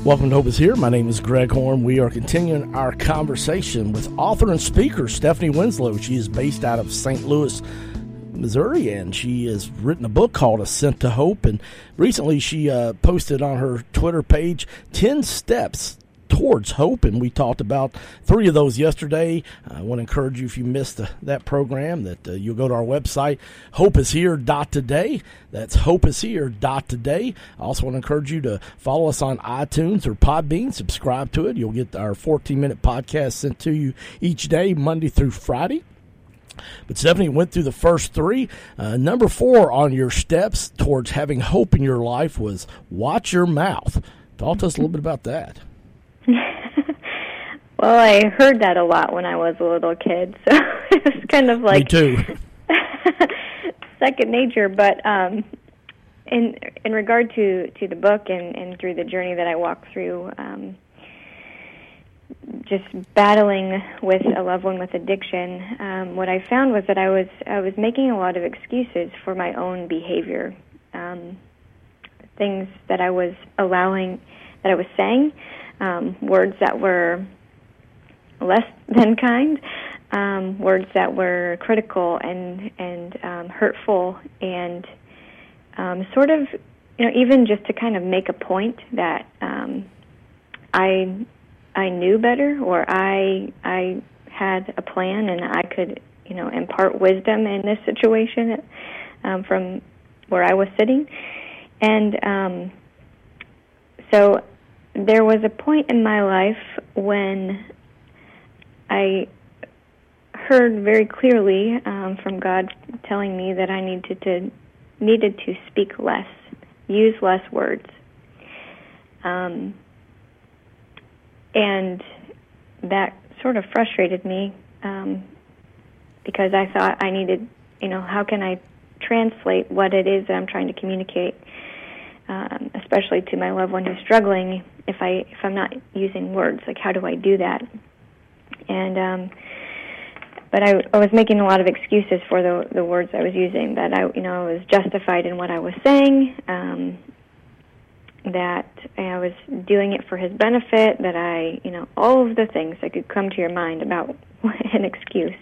Welcome to Hope is Here. My name is Greg Horn. We are continuing our conversation with author and speaker Stephanie Winslow. She is based out of St. Louis, Missouri, and she has written a book called Ascent to Hope. And recently she posted on her Twitter page 10 steps towards hope, and we talked about 3 of those yesterday. I want to encourage you, if you missed that program, that you'll go to our website, hopeishere.today. That's hopeishere.today. I also want to encourage you to follow us on iTunes or Podbean. Subscribe to it. You'll get our 14-minute podcast sent to you each day, Monday through Friday. But Stephanie went through the first 3. Number 4 on your steps towards having hope in your life was watch your mouth. Talk to us a little bit about that. Well, I heard that a lot when I was a little kid, so it was kind of like me too. Second nature. But in regard to the book and through the journey that I walked through, just battling with a loved one with addiction, what I found was that I was making a lot of excuses for my own behavior, things that I was allowing, that I was saying, words that were less than kind, words that were critical and hurtful, and sort of, even just to kind of make a point that I knew better, or I had a plan and I could, impart wisdom in this situation from where I was sitting. And so there was a point in my life when I heard very clearly from God telling me that I needed to speak less, use less words. And that sort of frustrated me because I thought I needed, how can I translate what it is that I'm trying to communicate, especially to my loved one who's struggling, if I'm not using words, like how do I do that? And but I was making a lot of excuses for the words I was using, that I was justified in what I was saying, that I was doing it for his benefit, that all of the things that could come to your mind about an excuse.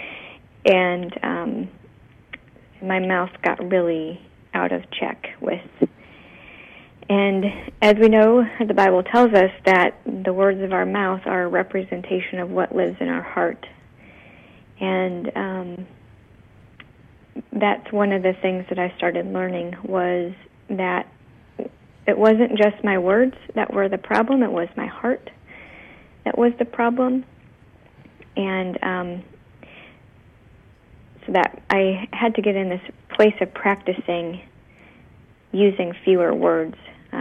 And my mouth got really out of check with. And as we know, the Bible tells us that the words of our mouth are a representation of what lives in our heart. And that's one of the things that I started learning, was that it wasn't just my words that were the problem, it was my heart that was the problem. And so that I had to get in this place of practicing using fewer words,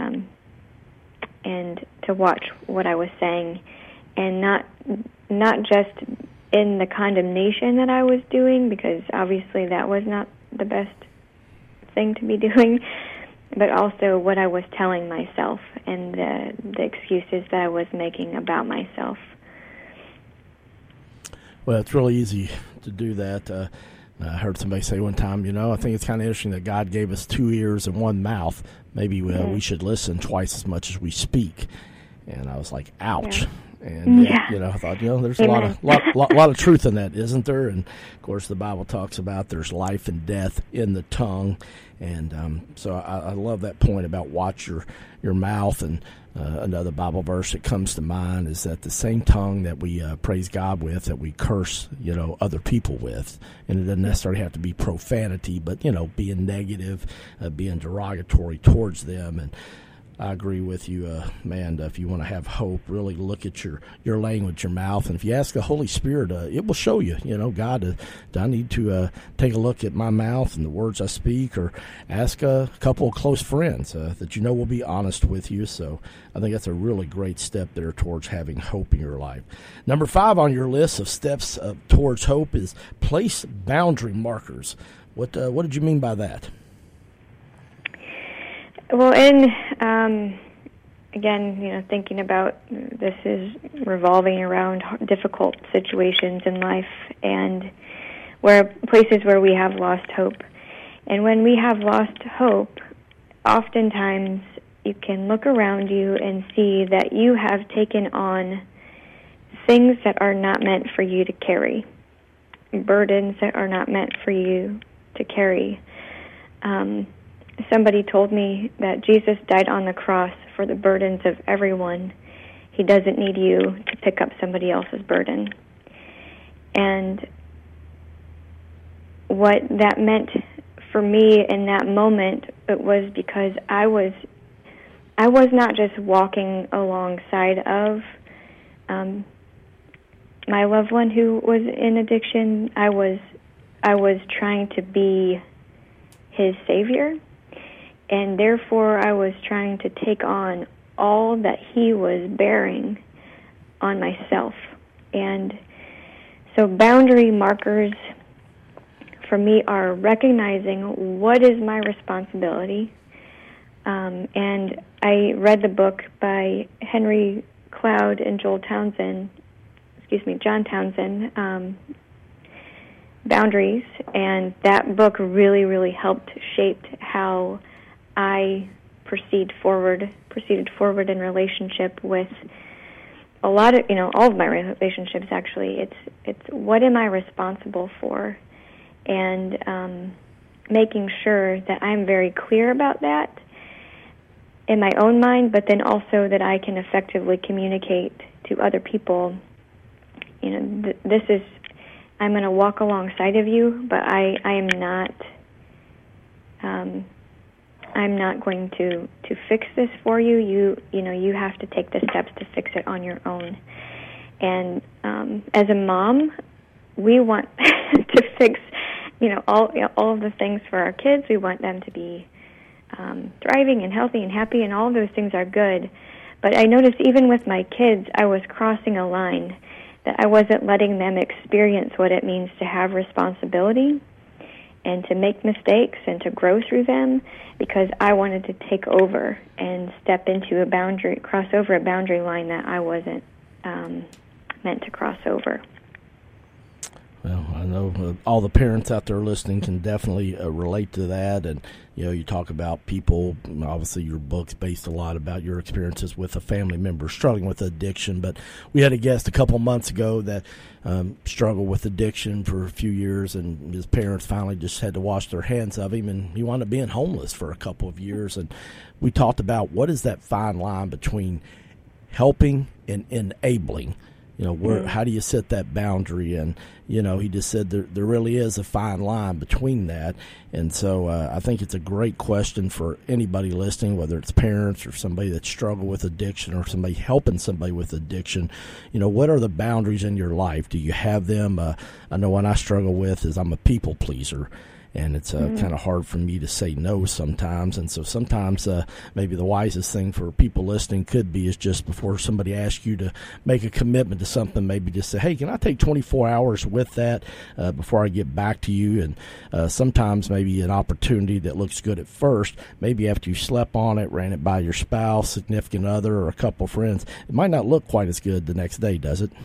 and to watch what I was saying, and not just in the condemnation that I was doing, because obviously that was not the best thing to be doing, but also what I was telling myself and the excuses that I was making about myself. Well, it's really easy to do that. I heard somebody say one time, I think it's kind of interesting that God gave us 2 ears and 1 mouth. Maybe we should listen twice as much as we speak. And I was like, ouch. Yeah. And, I thought, there's Amen. a lot of truth in that, isn't there? And, of course, the Bible talks about there's life and death in the tongue. And so I love that point about watch your mouth. And another Bible verse that comes to mind is that the same tongue that we praise God with, that we curse, other people with. And it doesn't necessarily have to be profanity, but, being negative, being derogatory towards them. And I agree with you, Amanda. If you want to have hope, really look at your language, your mouth. And if you ask the Holy Spirit, it will show you, God, do I need to take a look at my mouth and the words I speak, or ask a couple of close friends that will be honest with you. So I think that's a really great step there towards having hope in your life. Number 5 on your list of steps towards hope is place boundary markers. What did you mean by that? Well, again, thinking about this is revolving around difficult situations in life and places where we have lost hope. And when we have lost hope, oftentimes you can look around you and see that you have taken on things that are not meant for you to carry, burdens that are not meant for you to carry. Somebody told me that Jesus died on the cross for the burdens of everyone. He doesn't need you to pick up somebody else's burden. And what that meant for me in that moment, it was because I was not just walking alongside of my loved one who was in addiction. I was trying to be his savior, and therefore I was trying to take on all that he was bearing on myself. And so boundary markers for me are recognizing what is my responsibility. And I read the book by Henry Cloud and John Townsend, Boundaries, and that book really, really helped shape how I proceeded forward in relationship with a lot of, all of my relationships actually. It's what am I responsible for, and making sure that I'm very clear about that in my own mind, but then also that I can effectively communicate to other people. This is, I'm going to walk alongside of you, but I'm not going to fix this for you. You have to take the steps to fix it on your own. And as a mom, we want to fix, all of the things for our kids. We want them to be thriving and healthy and happy, and all of those things are good. But I noticed even with my kids, I was crossing a line, that I wasn't letting them experience what it means to have responsibility and to make mistakes and to grow through them, because I wanted to take over and step into cross over a boundary line that I wasn't meant to cross over. Well, I know all the parents out there listening can definitely relate to that. And, you talk about people, obviously your book's based a lot about your experiences with a family member struggling with addiction. But we had a guest a couple months ago that struggled with addiction for a few years, and his parents finally just had to wash their hands of him, and he wound up being homeless for a couple of years. And we talked about what is that fine line between helping and enabling. How do you set that boundary? And, he just said there really is a fine line between that. And so I think it's a great question for anybody listening, whether it's parents or somebody that struggled with addiction or somebody helping somebody with addiction. What are the boundaries in your life? Do you have them? I know one I struggle with is I'm a people pleaser. And it's kind of hard for me to say no sometimes. And so sometimes maybe the wisest thing for people listening could be is just before somebody asks you to make a commitment to something, maybe just say, hey, can I take 24 hours with that before I get back to you? And sometimes maybe an opportunity that looks good at first, maybe after you slept on it, ran it by your spouse, significant other, or a couple of friends, it might not look quite as good the next day, does it?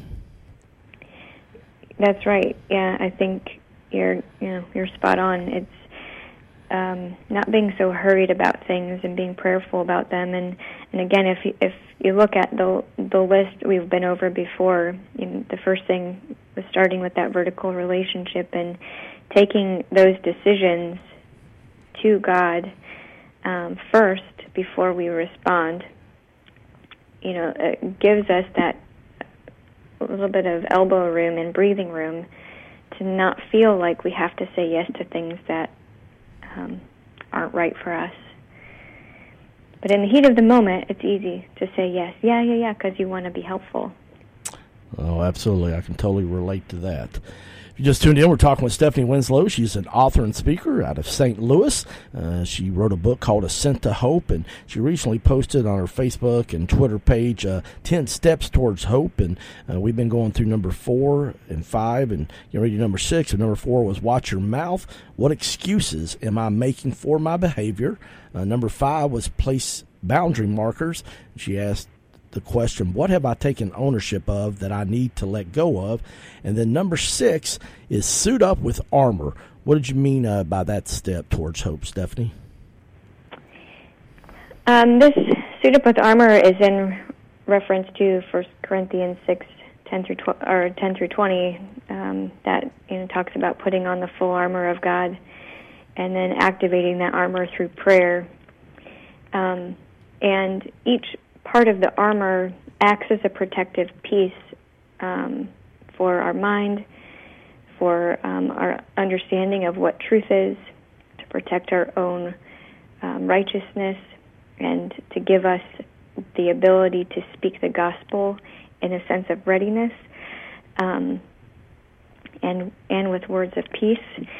That's right. Yeah, I think you're spot on. It's not being so hurried about things and being prayerful about them. And again, if you look at the list we've been over before, the first thing was starting with that vertical relationship and taking those decisions to God first before we respond. It gives us that little bit of elbow room and breathing room to not feel like we have to say yes to things that aren't right for us. But in the heat of the moment, it's easy to say yes. Yeah, because you want to be helpful. Oh, absolutely. I can totally relate to that. If you just tuned in, we're talking with Stephanie Winslow. She's an author and speaker out of St. Louis. She wrote a book called Ascent to Hope, and she recently posted on her Facebook and Twitter page 10 Steps Towards Hope, and we've been going through number 4 and 5, and you're ready number 6, and number 4 was watch your mouth. What excuses am I making for my behavior? Number 5 was place boundary markers. She asked the question, what have I taken ownership of that I need to let go of? And then number 6 is suit up with armor. What did you mean by that step towards hope, Stephanie? This suit up with armor is in reference to 1 Corinthians 6:10-20, that talks about putting on the full armor of God and then activating that armor through prayer. And each part of the armor acts as a protective piece for our mind, for our understanding of what truth is, to protect our own righteousness, and to give us the ability to speak the gospel in a sense of readiness, and with words of peace.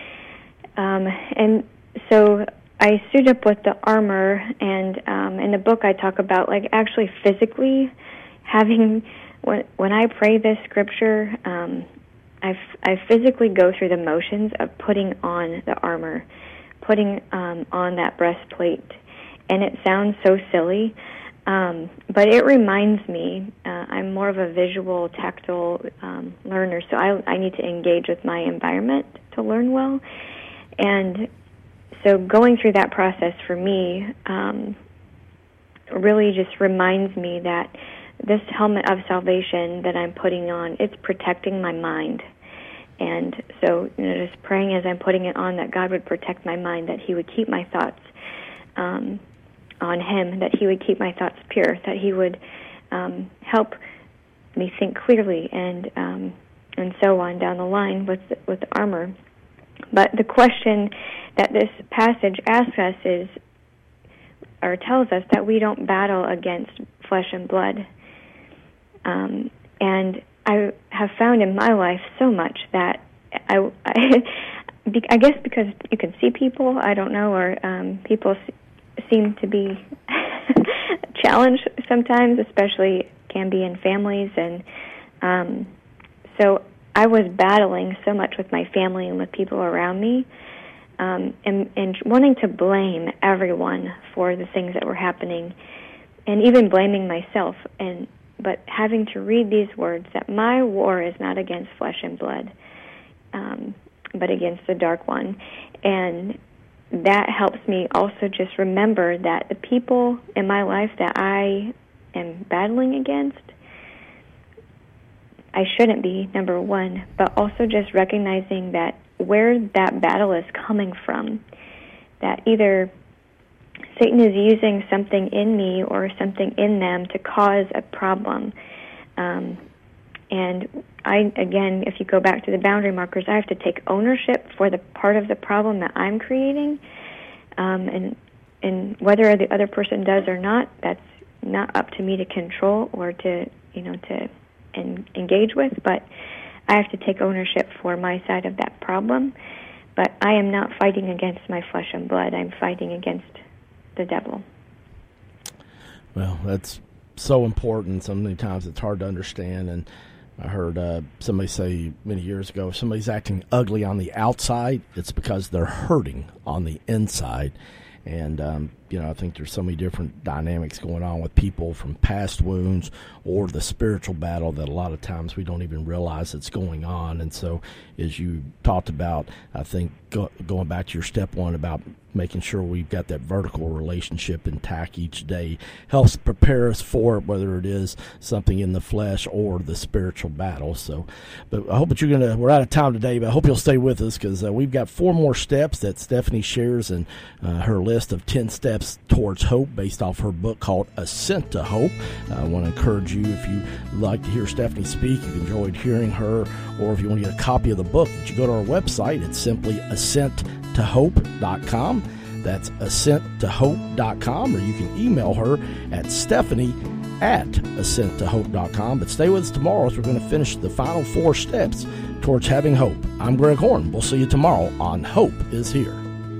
And so I suit up with the armor, and in the book I talk about actually physically having, when I pray this scripture, I physically go through the motions of putting on the armor, putting on that breastplate. And it sounds so silly, but it reminds me, I'm more of a visual, tactile learner, so I need to engage with my environment to learn well. And so going through that process for me really just reminds me that this helmet of salvation that I'm putting on, it's protecting my mind. And so, just praying as I'm putting it on that God would protect my mind, that He would keep my thoughts on Him, that He would keep my thoughts pure, that He would help me think clearly, and so on down the line with the armor. But the question that this passage asks us is, or tells us, that we don't battle against flesh and blood. And I have found in my life so much that I guess because you can see people, I don't know, or people seem to be challenged sometimes, especially can be in families. And so I was battling so much with my family and with people around me, and wanting to blame everyone for the things that were happening, and even blaming myself, but having to read these words that my war is not against flesh and blood, but against the dark one. And that helps me also just remember that the people in my life that I am battling against, I shouldn't be, number one, but also just recognizing that where that battle is coming from, that either Satan is using something in me or something in them to cause a problem. And again, if you go back to the boundary markers, I have to take ownership for the part of the problem that I'm creating. And whether the other person does or not, that's not up to me to control or to engage with, but I have to take ownership for my side of that problem. But I am not fighting against my flesh and blood. I'm fighting against the devil. Well, that's so important. So many times it's hard to understand. And I heard somebody say many years ago, if somebody's acting ugly on the outside, it's because they're hurting on the inside. And, I think there's so many different dynamics going on with people, from past wounds or the spiritual battle, that a lot of times we don't even realize it's going on. And so, as you talked about, I think going back to your step one about making sure we've got that vertical relationship intact each day helps prepare us for it, whether it is something in the flesh or the spiritual battle. So, but I hope that we're out of time today, but I hope you'll stay with us, because we've got 4 more steps that Stephanie shares in her list of 10 steps towards hope, based off her book called Ascent to Hope. I want to encourage you, if you like to hear Stephanie speak, you've enjoyed hearing her, or if you want to get a copy of the book, that you go to our website. It's simply ascenttohope.com. That's ascenttohope.com, or you can email her at stephanie@ascenttohope.com. But stay with us tomorrow, as we're going to finish the final 4 steps towards having hope. I'm Greg Horn. We'll see you tomorrow on Hope is Here.